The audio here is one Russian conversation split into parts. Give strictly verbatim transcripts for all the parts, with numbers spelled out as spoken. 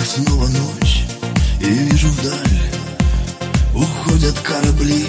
снова ночь, и вижу вдаль уходят корабли.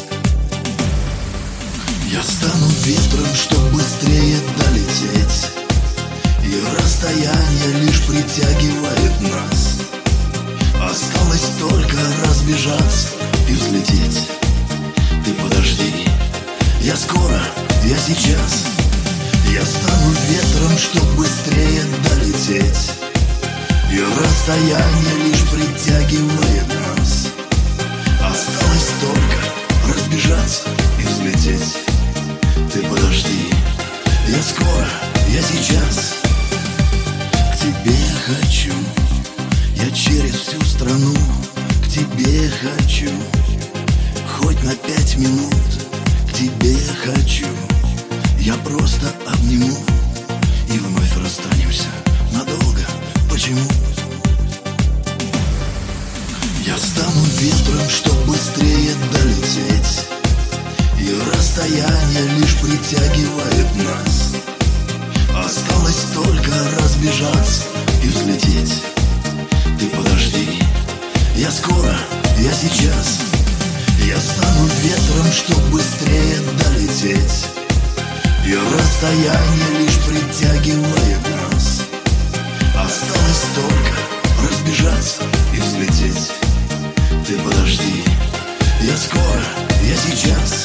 Я стану ветром, чтоб быстрее долететь, и расстояние лишь притягивает нас. Осталось только разбежаться и взлететь. Ты подожди, я скоро, я сейчас. Я стану ветром, чтоб быстрее долететь, и расстояние лишь притягивает нас. Осталось только разбежаться и взлететь. Ты подожди, я скоро, я сейчас. К тебе я хочу, я через всю страну. К тебе я хочу, хоть на пять минут. К тебе я хочу, я просто обниму, и вновь расстанемся надолго. Почему? Я стану ветром, чтоб быстрее долететь, и расстояние лишь притягивает нас. Осталось только разбежаться и взлететь. Ты подожди, я скоро, я сейчас. Я стану ветром, чтоб быстрее долететь, и расстояние лишь притягивает нас. Осталось только разбежаться и взлететь. Ты подожди, я скоро, я сейчас.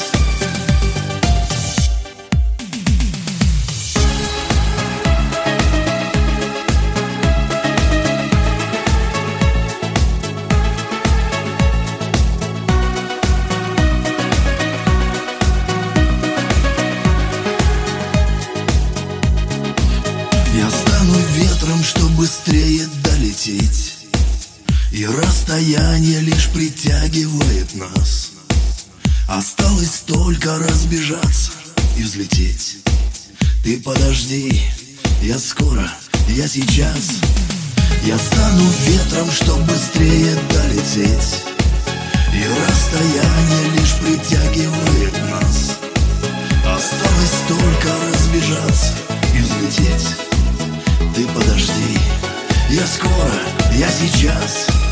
Я стану ветром, чтоб быстрее долететь, и расстояние лишь притягивает нас. Осталось только разбежаться и взлететь. Ты подожди, я скоро, я сейчас. Я стану ветром, чтоб быстрее долететь, и расстояние лишь притягивает нас. Осталось только разбежаться и взлететь. Ты подожди, я скоро, я сейчас.